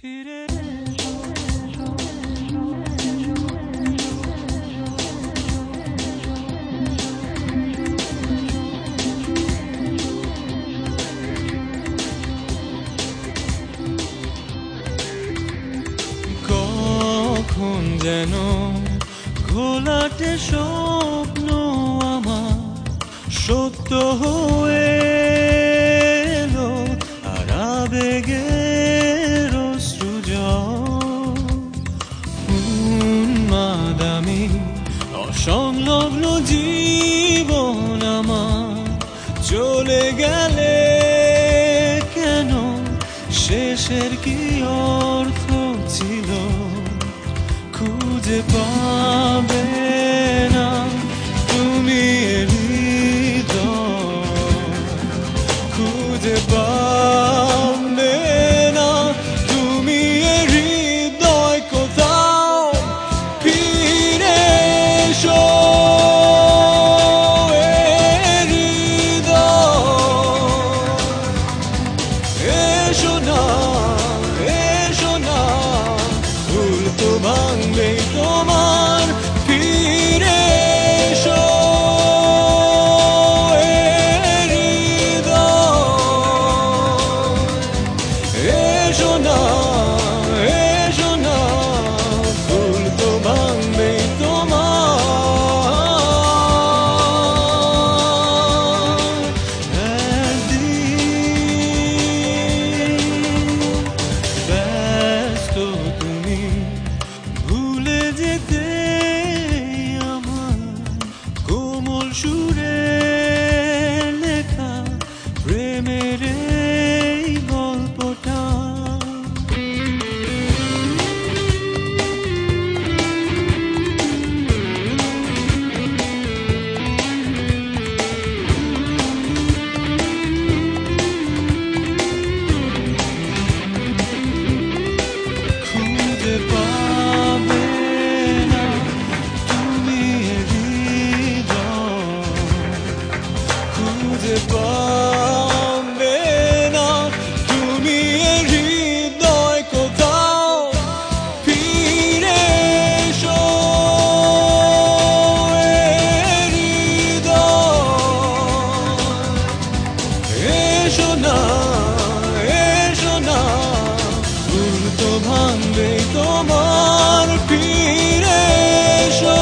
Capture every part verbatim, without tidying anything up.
কখন যেন ঘোলাটে স্বপ্ন আমার সত্য হয়ে এলো, আর আবেগের অশ্রুজল উন্মাদামি অসংলগ্ন জীবন আমার চলে গেলে কেন? শেষের কি অর্থ ছিল খুঁজে পাবে না তুমি হৃদয়, খুঁজে পাবে না তুমি হৃদয়। কোথাও ফিরে এসো এসো না, এসো না, ভুল তো ভাঙবে তোমার। ফিরে এসো হৃদয়, এসো না, এসো না, ভুল তো ভাঙবে তোমার। ব্যস্ত তুমি ভুলে যেতে আমার কোমল সুরে লেখা প্রেমের এই গল্পটা। খুঁজে পাবে না তুমি হৃদয়, খুঁজে পাবে না তুমি হৃদয়। কোথাও ফিরে এসো হৃদয়, এসো না, এসো না, ভুল তো ভাঙবে তোমার। ফিরে এসো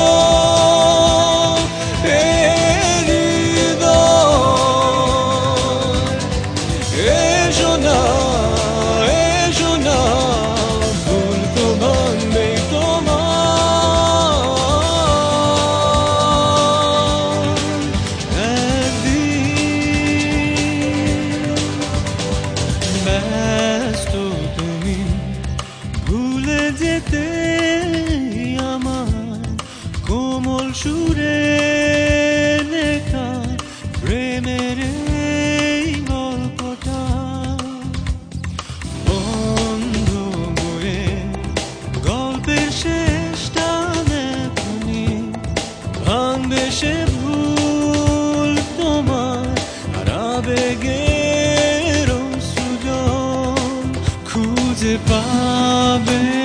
হৃদয়, এসো না, এসো না, ভুল তো ভাঙবে তোমার। একদিন ব্যস্ত তুমি ভুলে যেতে আমার কোমল সুরে লেখা প্রেমের এই গল্পটা। বন্ধ বয়ে গল্পের শেষটা এখনই ভাঙবে সে ভুল তোমার, আর আবেগের অশ্রুজল খুঁজে পাবে